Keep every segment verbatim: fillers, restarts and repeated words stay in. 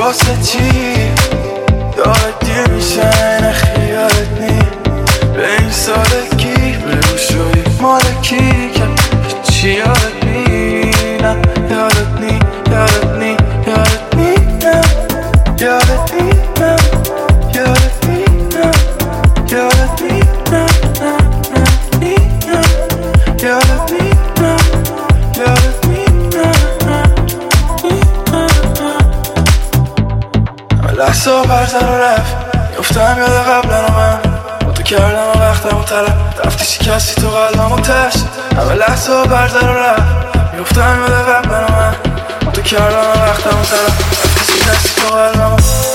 واسه چی یاد دیر میشه نخیالت نی به این سالگی بگو شوی مالکی که چی یادت نی نه یادت نی یادت نی یادت نی نه یادت نی نه یادت نی نه یادت نی نه نه نه نی نه یادت نی نه یادت نی نه نه لحظه و برزن و رفت میفتم یاد قبلن و من با تو کردم و وقتم و طلب رفتی شکستی تو قلبم و تشت همه لحظه و برزن و رفت میفتم یاد قبلن و من با تو کردم و وقتم و طلب رفتی شکستی تو قلبم و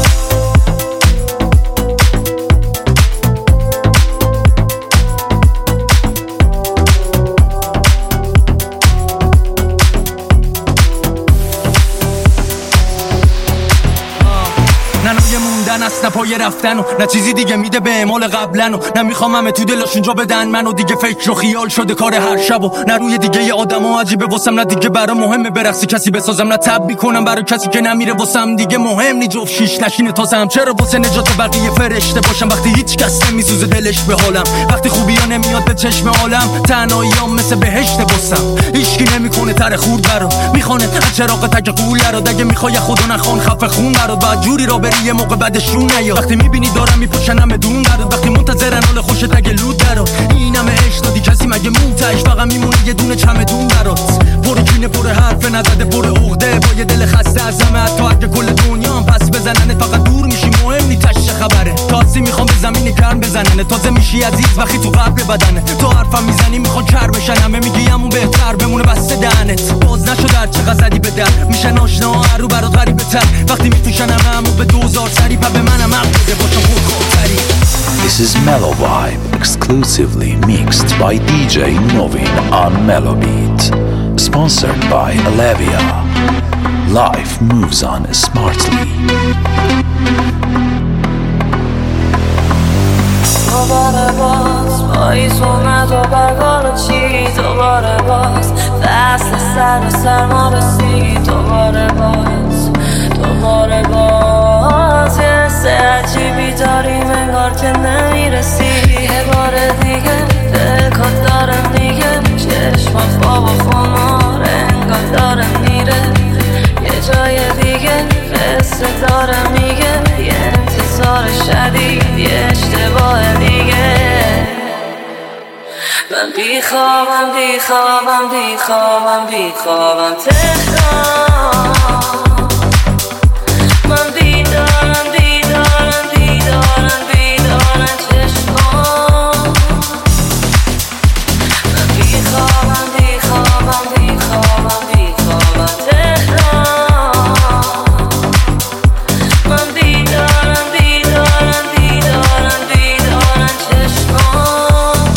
است نه پای رفتن و نه چیزی دیگه میده به اعمال قبلن و نه میخوامم تو دلشون جا بدن منو دیگه فکر و خیال شده کار هر شب و نه روی دیگه ی آدمو عجیبه واسم نه دیگه برا مهمه برقصی کسی بسازم نه تب میکنم برای کسی که نمیره واسم دیگه مهم نی جفت شیش نشینه تازم چرا واسه نجات بقیه فرشته باشم وقتی هیچ کس نمیسوزه دلش به حالم وقتی خوبیا نمیاد به چشم عالم تنهاییام مثل بهشت واسم هیچکی نمیکنه تر خورد برا میخونه از چراغ تک قول رو دگه میخوای خدا نخوان خفه خون برات بعد جوری را بری یه موقع بعدشون نیا وقتی میبینی دارم میپوشنم بدون برات وقتی منتظرن حال خوشت اگه لود برات اینم عشق دادی کسی مگه موتش فقط میمونه یه دونه چمدون برات پر کینه پر حرف نزده پر عقده با یه دل خسته از همه حتی اگه کل دنیا پس بزننه فقط دور میشی مهم نی تشه خبره تازه میخوام به زمین گرم بزننه تازه میشی عزیز وقتی تو قلب بدنه تو حرفم میزنی میخوان کر بشن همه میگی همون بهتر بمونه بسته دهنت باز نشد هر چقدر زدی به در میشن آشنا هرو برات غریبه تر وقتی میفروشن همه به دوزار سری پا به منم عقل بده باشم خود خودتری. This is Mellow Vibe, exclusively mixed by D J Novin on Mellow Beat, sponsored by Alevia. Life moves on smartly. دوباره باز پاییز اومد و برگالا چی دوباره باز فصل سر و سرما رسید دوباره باز دوباره باز یه حس عجیبی داریم انگار که نمیرسی یه بار دیگه دلکات داره میگه چشمات خواب و خمار انگار داره میره یه جای دیگه قصه داره میگه یه انتظار شدید یه اشتباه دیگه من بیخوابم بیخوابم بیخوابم بیخوابم تهران من بیدارم بیدارم بیدارم بیدارم چشمان من بیخوابم بیخوابم بیخوابم بیخوابم تهران من بیدارم بیدارم بیدارم بیدارم چشمان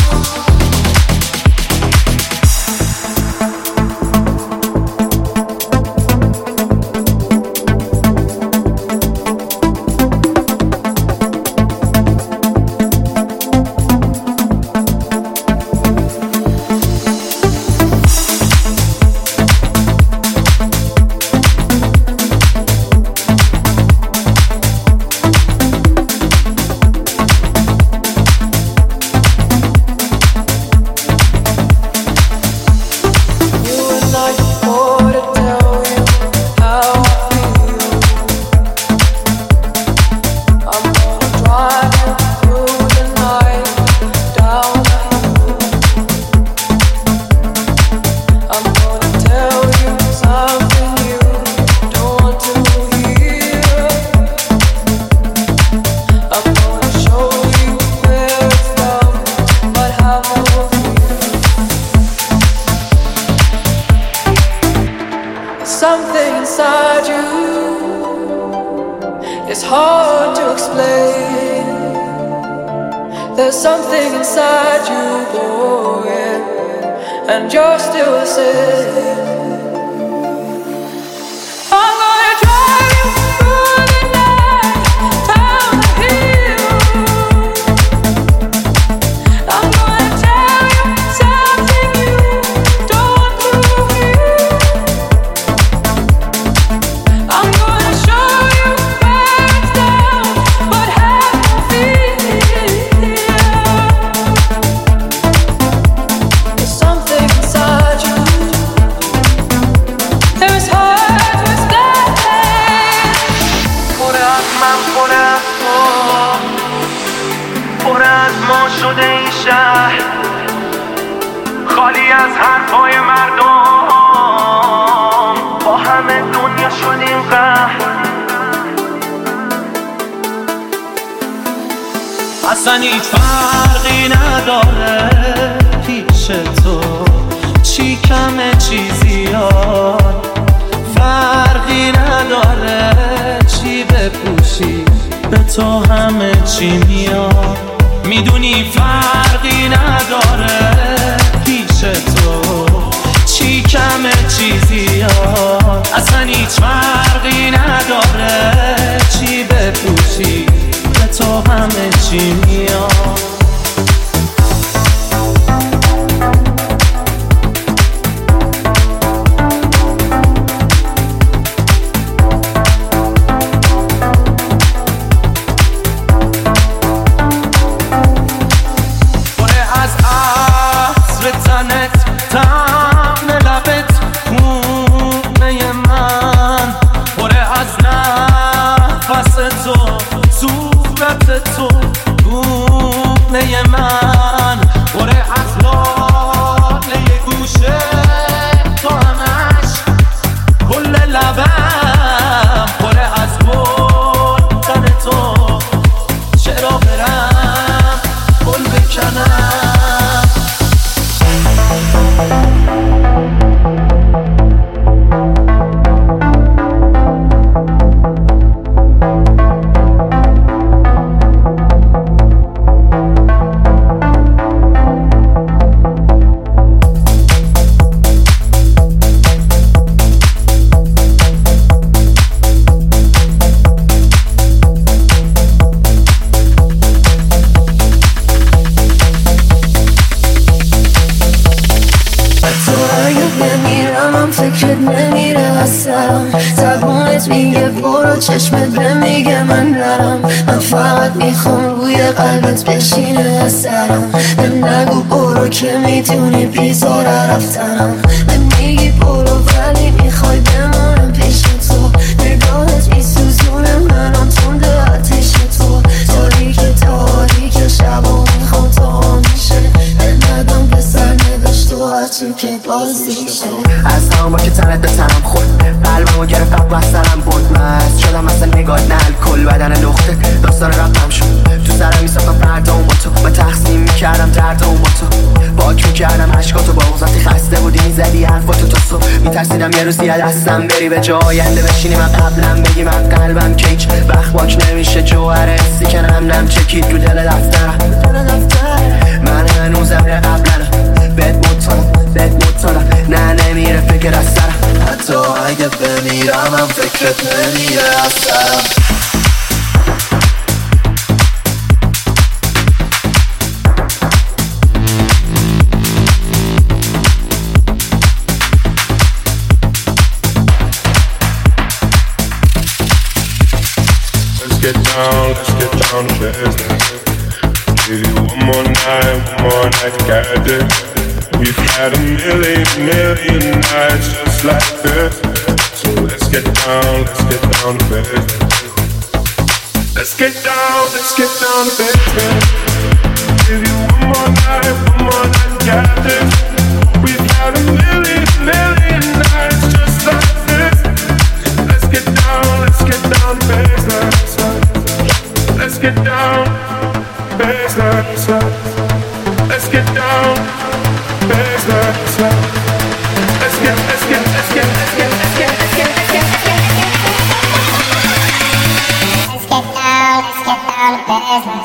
Something inside you is hard to explain. There's something inside you, boy, and you're still the same. I'm gonna drive you through the night, down the hill. I'm gonna tell you something you don't believe. I'm gonna show you راضی از حرفای مردم، با همه دنیا شدیم قهر. اصلا هیچ فرقی نداره پیش تو، چی کمه چی زیاد، فرقی نداره چی بپوشی، به تو همه چی میاد. میدونی فرقی نداره پیش تو، چی کمه چی زیاد، اصلا هیچ فرقی نداره چی بپوشی، به تو همه چی میاد. تو گونه من بره از لاله گوشه تو همش کل لبم بره از گلدن تو، چرا برم گل بکنم. میگه برو، چشمت به میگه من نرم، من فقط میخوام روی قلبت بشینه از سرم. به نگو برو که میتونی بیزاره رفتنم، به میگی برو ولی میخوای بمانم پیش تو. نگاهت میسوزونه منم تنده آتیش تو، تاریک تاریک شبا میخوام تا میشه، به ندم به سر نوشت و هرچی که بازیشه. از همون با که تنت به تنم خورد، قلبمو گرفت و بسترم بود، مست شدم مثل نگاه نل کل بدن لخته داستان رفتم شد. تو سرم میساختم فردامو با تو، من تقسیم میکردم دردامو با تو، باک میکردم عشقاتو با وقتی خسته بودی میزدی حرفاتو تا صبح. میترسیدم یه روزی از دستم بری به جا آینده بشینی من قبلم بگی من قلبم که هیچ وقت باک نمیشه جوهر حسی که نم نم چکید رو دل دفترم. من هنوزم یه قبلنم بهت مطالم بهت مطالم، نه نمیره فکر از سرم، حتی اگه بمیرم هم فکرت نمیره از سرم. Let's get down, let's get down to business. Give you one more night, one more night to get it. We've had a million, million nights just like this. So let's get down, let's get down to business. Let's get down, let's get down to business. Give you one more night, one more night to get this. We've had a million, million nights just like this. Let's get down, let's get down to business. Let's get down, business. Let's get down, business. Let's get, let's get, let's get, let's get, let's get, let's get, let's get, let's get, let's get down, let's get down to business.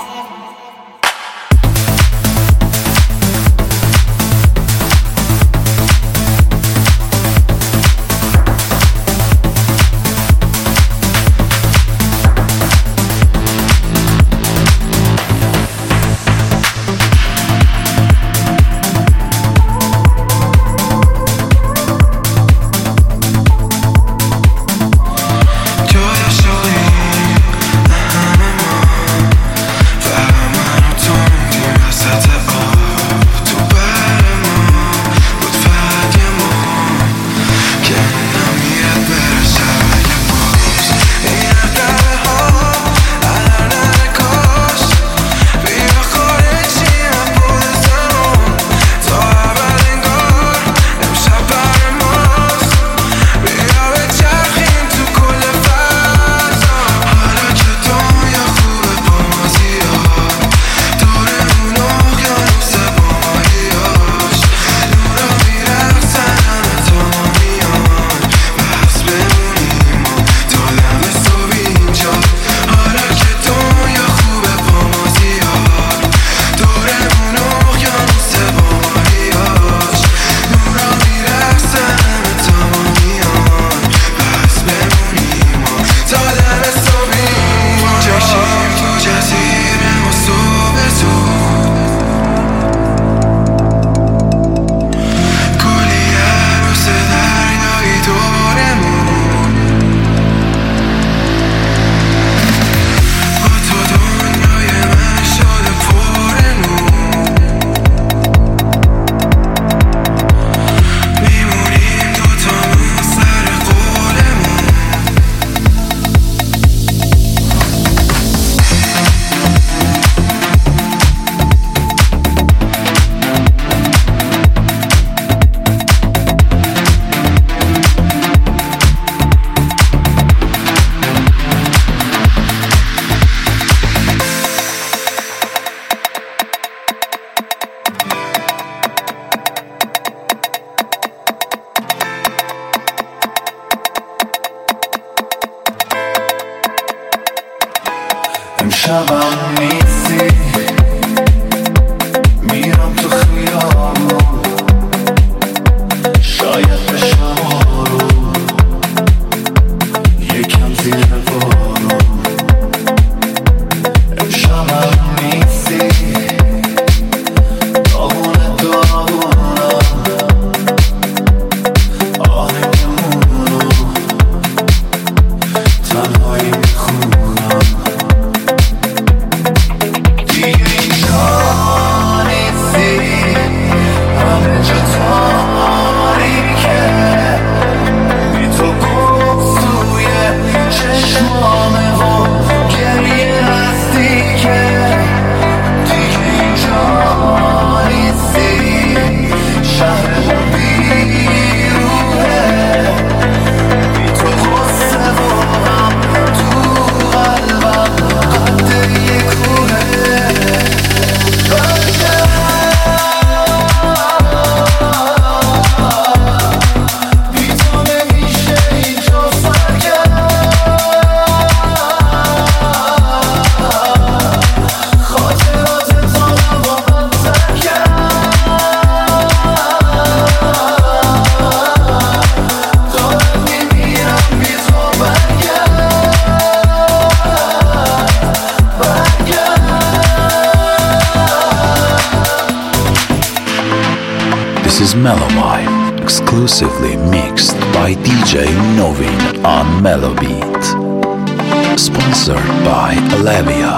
is Mellow Vibe, exclusively mixed by D J Novin on Mellow Beat. Sponsored by Alevia.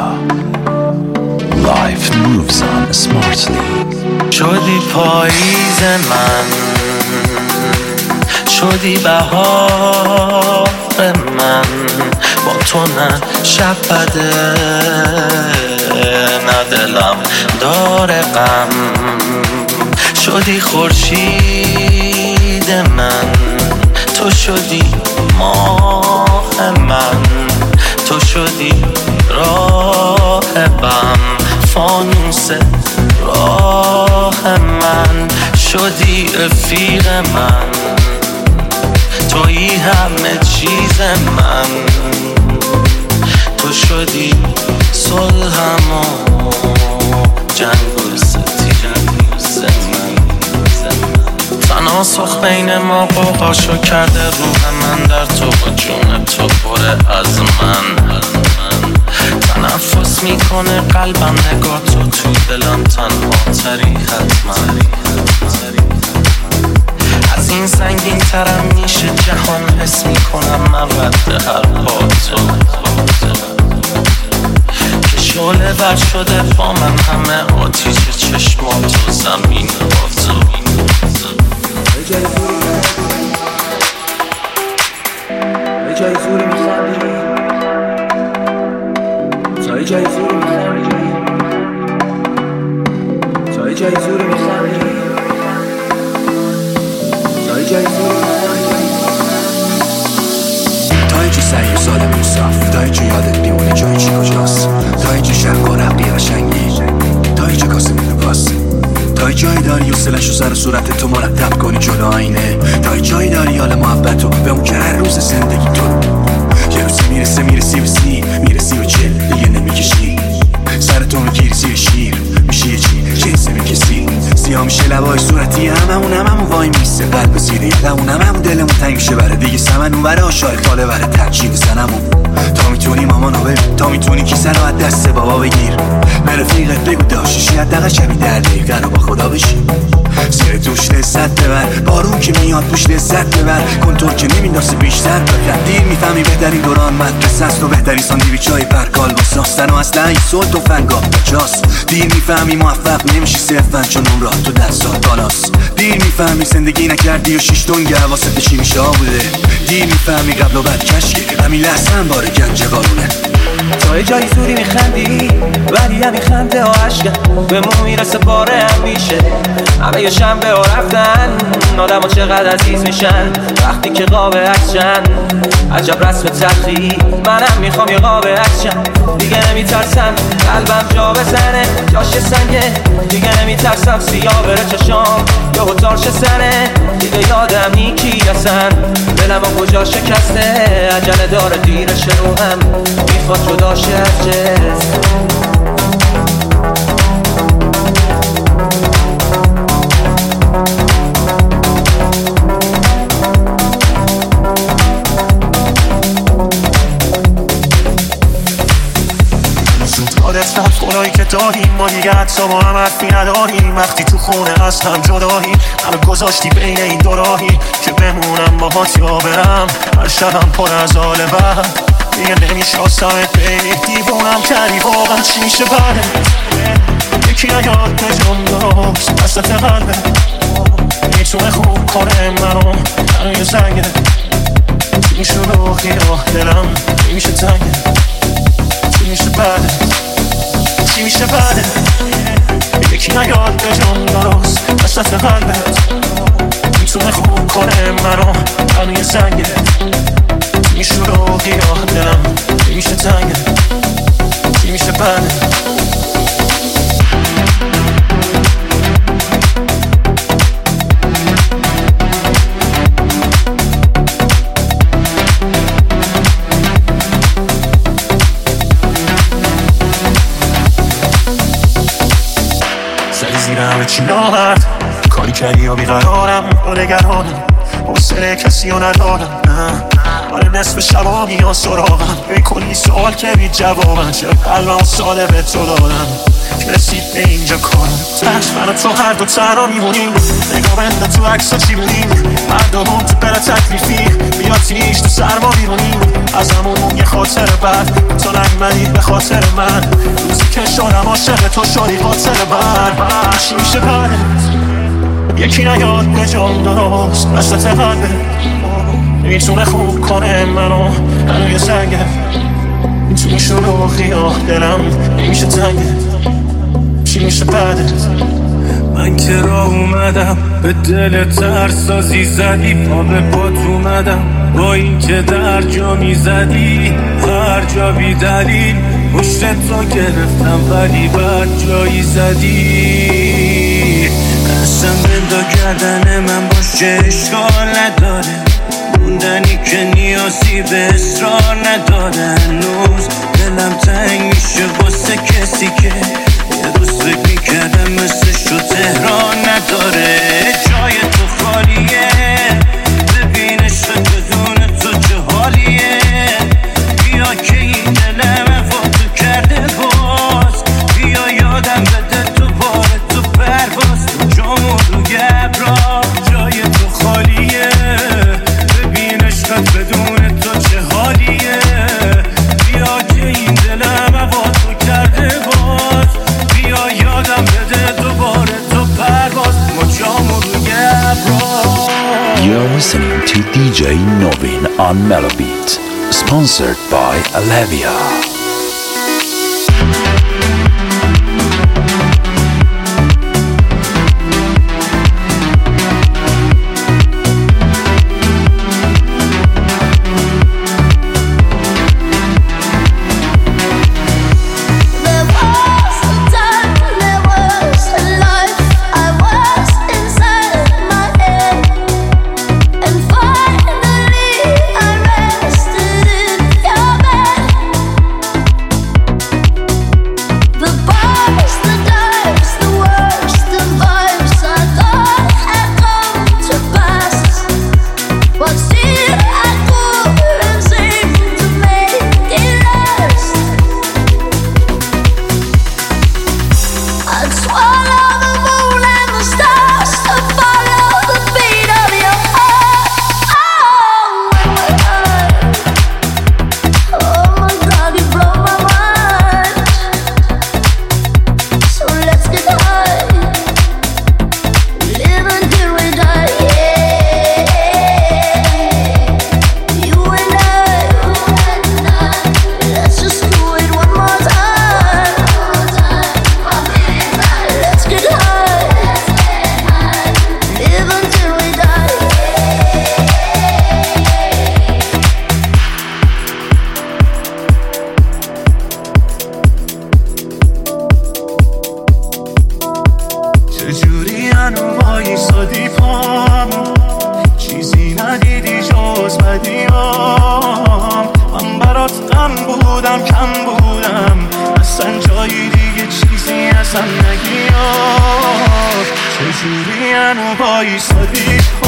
Life moves on smartly. شدی پاییز من، شدی بهار من، با تو نه شب بده نه دلم داره غم. شدی خورشید من، تو شدی ماه من، تو شدی راه بم، فانوس راه من. شدی رفیق من، تویی همه چیز من، تو شدی صلحم و جنگ و ستیز من. تناسخ بین ما قوقاشو کرده روح من در تو و جون تو پره از من. تنفس میکنه قلبم نگاه تو تو دلم تنها تری حتما. از این سنگین ترم میشه جهان، حس میکنم من رد هر پا تو که شعله بر شده با من همه آتیش چشمات و زمین با تو. یه جای زوری میخندی، تا یه جای زوری میخندی، تا یه جای زوری میخندی، تا یه جای زوری میخندی، تا یه جو سعی و ساده موصاف، تا یه جو یادت میمونه جای چی کجاست، تا یه جو شرق و رقی قشنگی، تا یه جو کاسه میدو باست، تا یه جایی داری و سلش و سر و صورت تو مرتب کنی جلو آینه، تا یه جایی داری حال محبتو به اون که هر روز زندگی تو یه روزی میرسه میرسی به سی میرسی به چل دیگه نمیکشی سرتو میگیری زیر شیر میشه یه چی جنسه میکسی سیاه میشه لبای صورتی هممون هممون وای میسته قلب زیره یدمون هممون دلمون تنگ میشه بره دیگه سمن اون بره آشای خاله بره ترچید سنمون تا میتونی مامانو ببین تا میتونی کیسه رو از دست بابا بگیر به رفیقت بگو داشتشی حداقل شبی در دقیقه رو با خدا بشی زیر توش لذت ببر بارون که میاد توش لذت ببر کنتور که نمینداسه بیشتر بکن دیر میفهمی بهترین دوران مدرسه است و بهترین ساندویچ های پرکال با ساستن و اصلا این صلح و فنگاه بجاست دیر میفهمی موفق نمیشی صرفا چون اون راه تو دستات بالاست دیر میفهمی زندگی نکردی و شیش دنگ حواست چی میشه بوده دیر میفهمی قبل و بعد کشکی همین لحظه هم باره گنج قارونه تا یه جایی زوری میخندی ولی همین خنده ها عشقه به مو میرسه باره هم میشه همه یه شنبه ها رفتن آدم ها چقدر عزیز میشن وقتی که قاب عکسشن عجب رسم تلخی منم میخوام یه قاب عکسشن دیگه نمیترسم قلبم جا بزنه جاش سنگه دیگه نمیترسم سیاه بره چشام یه هتار سنه دیگه یادم نیکی رسن دلم ها کجا شکسته عجله داره دیرش رو هم میخواد جدا شه از جسم زودگارت رفت خدایی که داریم ما دیگه حتی با هم حرفی نداریم وقتی تو خونه از هم جداییم همه گذاشتی بین این دو راهی که بمونم باهات یا برم هر شبم پر از حال بد دیگه نمیشناسمت بینی دیوونم کردی واقعا چی میشه بعدت یکی نیاد نجام درست وسط قلبه میتونه خوب کنه منو منو یه زنگه چی میشه روحی راه دلم چی میشه تنگه چی میشه بعدت چی میشه بعدت یکی نیاد نجام درست وسط قلبت میتونه خوب کنه منو منو یه زنگه چی میشه روحی راه دلم چی میشه تنگه چی میشه بعدت زیرم چی نامرد کاری کردی یا بیقرارم رو نگرانم حسنه کسی رو ندارم نه آره نصف شبا میان سراغم ای کلی سوال که بی جوابن چرا قلبم ساله به تو دادم رسید به اینجا کارم تش من و تو هر دو تنها میمونیم نگاه بنده تو عکس ها چی بودیم هر دوم تو بره تکلیفی بیا تیش تو سرما بیرونیم از همون یه خاطر بعد تو نگمدی به خاطر من روزی که شدم عاشق تو شدی خاطر من چی میشه بعدت یکی نیاد به جام درست وسط قلبه میتونه خوب کنه منو منو یه سنگه توی شلوغی ها دلم نمیشه تنگه چی میشه بعدت من که راه اومدم به دل ترسازی زدی پا به پات اومدم با این که در جا میزدی هر جا بی دلیل پشت تو گرفتم ولی بعد جایی زدی اصلا بندا گردن من باشه اشکال نداره موندنی که نیازی به اصرار نداره هنوز دلم تنگ میشه واسه کسی که یه روز فکر میکردم مثلشو تهران نداره جای تو خالیه ببین عشق بدون تو چه حالیه بیا که این دلم وفاتو کرده باز بیا یادم بده تو باره تو پرواز جامو روی ابرا جای تو خالیه ببین عشقت بدون تو چه حالیه بیا که این دلم وفاتو کرده باز بیا یادم بده دوباره تو پرواز ما جامو روی ابرا. You're listening to D J Novin on Melobeat, sponsored by Alevia. چجوری انو بایی صدیق